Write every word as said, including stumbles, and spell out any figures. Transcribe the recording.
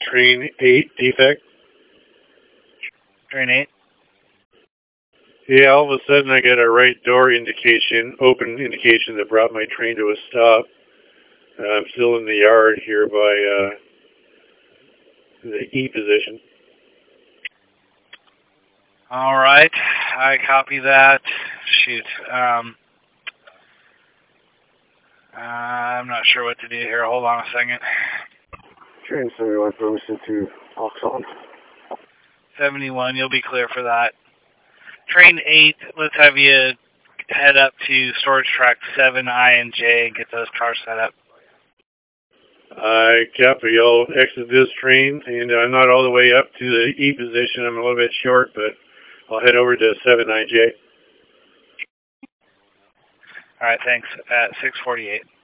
train eight defect. Train eight? Yeah, all of a sudden I got a right door indication, open indication that brought my train to a stop. Uh, I'm still in the yard here by uh, the E position. All right, I copy that. Shoot. Um, uh, I'm not sure what to do here. Hold on a second. Train seventy-one, permission to Oxon. seventy-one, you'll be clear for that. Train eight, let's have you head up to storage track seven, I, and J and get those cars set up. I copy. I'll exit this train, and I'm not all the way up to the E position. I'm a little bit short, but I'll head over to seven I J. All right, thanks. At six forty-eight.